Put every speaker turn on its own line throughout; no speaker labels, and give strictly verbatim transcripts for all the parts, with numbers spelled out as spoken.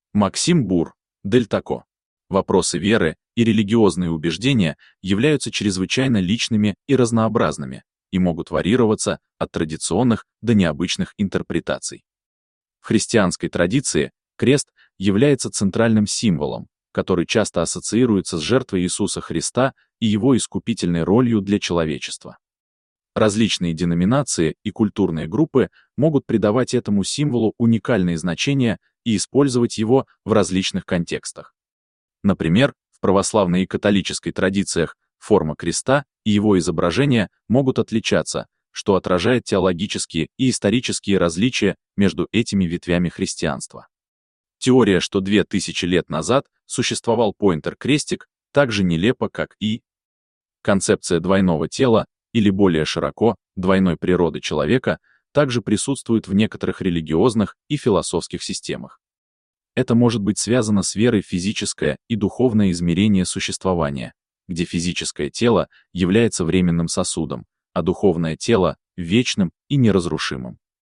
Максим Бур, Дельтако. Вопросы веры и религиозные убеждения являются чрезвычайно личными и разнообразными и могут варьироваться от традиционных до необычных интерпретаций. В христианской традиции крест является центральным символом, который часто ассоциируется с жертвой Иисуса Христа и его искупительной ролью для человечества. Различные деноминации и культурные группы могут придавать этому символу уникальные значения и использовать его в различных контекстах. Например, в православной и католической традициях форма креста и его изображение могут отличаться, что отражает теологические и исторические различия между этими ветвями христианства. Теория, что две тысячи лет назад существовал поинтер-крестик, так же нелепа, как и концепция двойного тела, или более широко, двойной природы человека, также присутствует в некоторых религиозных и философских системах. Это может быть связано с верой в физическое и духовное измерение существования, где физическое тело является временным сосудом, а духовное тело — вечным и неразрушимым.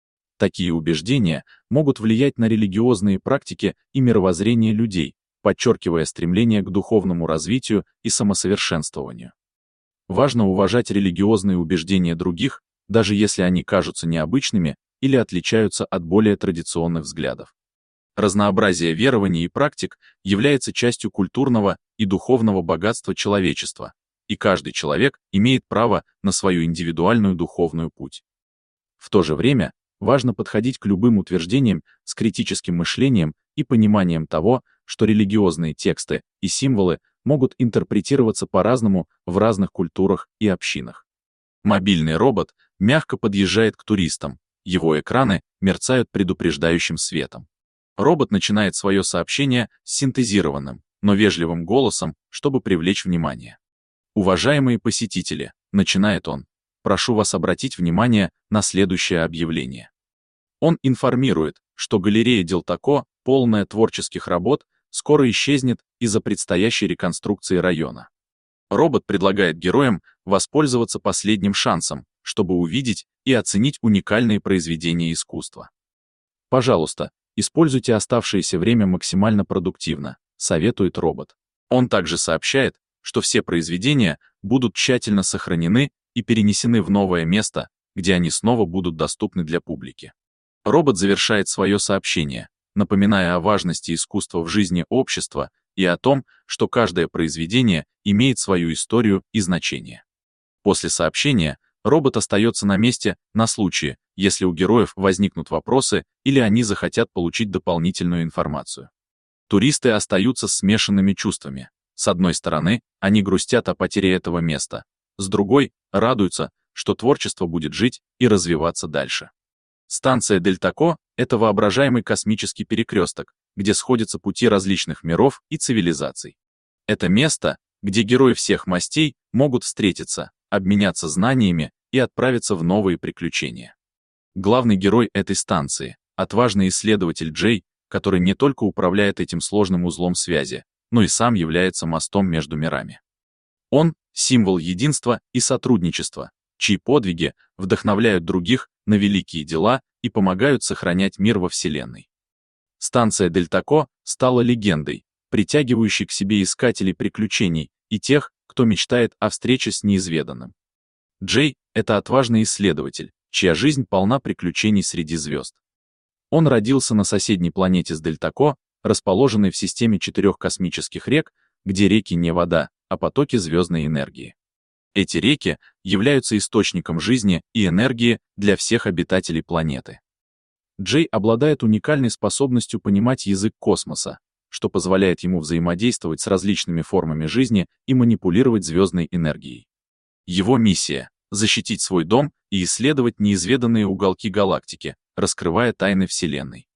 Такие убеждения могут влиять на религиозные практики и мировоззрение людей, подчеркивая стремление к духовному развитию и самосовершенствованию. Важно уважать религиозные убеждения других, даже если они кажутся необычными или отличаются от более традиционных взглядов. Разнообразие верований и практик является частью культурного и духовного богатства человечества, и каждый человек имеет право на свою индивидуальную духовную путь. В то же время, важно подходить к любым утверждениям с критическим мышлением и пониманием того, что религиозные тексты и символы могут интерпретироваться по-разному в разных культурах и общинах. Мобильный робот мягко подъезжает к туристам, его экраны мерцают предупреждающим светом. Робот начинает свое сообщение с синтезированным, но вежливым голосом, чтобы привлечь внимание. «Уважаемые посетители», — начинает он, — «прошу вас обратить внимание на следующее объявление». Он информирует, что галерея Дельтако, полная творческих работ, скоро исчезнет из-за предстоящей реконструкции района. Робот предлагает героям воспользоваться последним шансом, чтобы увидеть и оценить уникальные произведения искусства. Пожалуйста, используйте оставшееся время максимально продуктивно, советует робот. Он также сообщает, что все произведения будут тщательно сохранены и перенесены в новое место, где они снова будут доступны для публики. Робот завершает свое сообщение, напоминая о важности искусства в жизни общества и о том, что каждое произведение имеет свою историю и значение. После сообщения робот остается на месте на случай, если у героев возникнут вопросы или они захотят получить дополнительную информацию. Туристы остаются с смешанными чувствами. С одной стороны, они грустят о потере этого места, с другой — радуются, что творчество будет жить и развиваться дальше. Станция Дельтако — это воображаемый космический перекресток, где сходятся пути различных миров и цивилизаций. Это место, где герои всех мастей могут встретиться, обменяться знаниями и отправиться в новые приключения. Главный герой этой станции — отважный исследователь Джей, который не только управляет этим сложным узлом связи, но и сам является мостом между мирами. Он — символ единства и сотрудничества, чьи подвиги вдохновляют других на великие дела и помогают сохранять мир во Вселенной. Станция Дельтако стала легендой, притягивающей к себе искателей приключений и тех, кто мечтает о встрече с неизведанным. Джей — это отважный исследователь, чья жизнь полна приключений среди звезд. Он родился на соседней планете с Дельтако, расположенной в системе четырех космических рек, где реки не вода, а потоки звездной энергии. Эти реки являются источником жизни и энергии для всех обитателей планеты. Джей обладает уникальной способностью понимать язык космоса, что позволяет ему взаимодействовать с различными формами жизни и манипулировать звездной энергией. Его миссия — защитить свой дом и исследовать неизведанные уголки галактики, раскрывая тайны Вселенной.